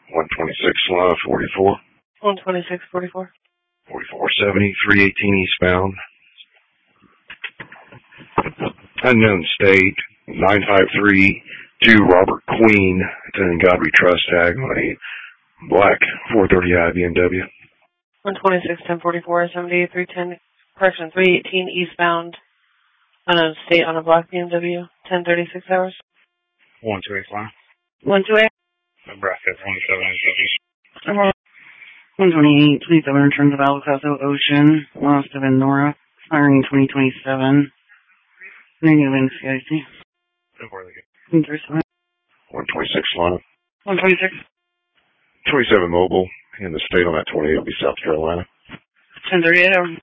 126 Solana 44. 126, 44. 4470, 318 eastbound. Unknown state, 9532 Robert Queen. It's an Godby Trust tag on a black 430i BMW. 126, 1044, 70, 310, correction, 318 eastbound. Unknown state on a black BMW. 1036 hours. 128 Solana. 128. Nebraska 27. 128, 27 returns of Alcazo Ocean, lost of Nora, firing 2027. Negative in CIC. 126 Solana. 126. 27 mobile in the state on that 28 will be South Carolina. 1038 hours.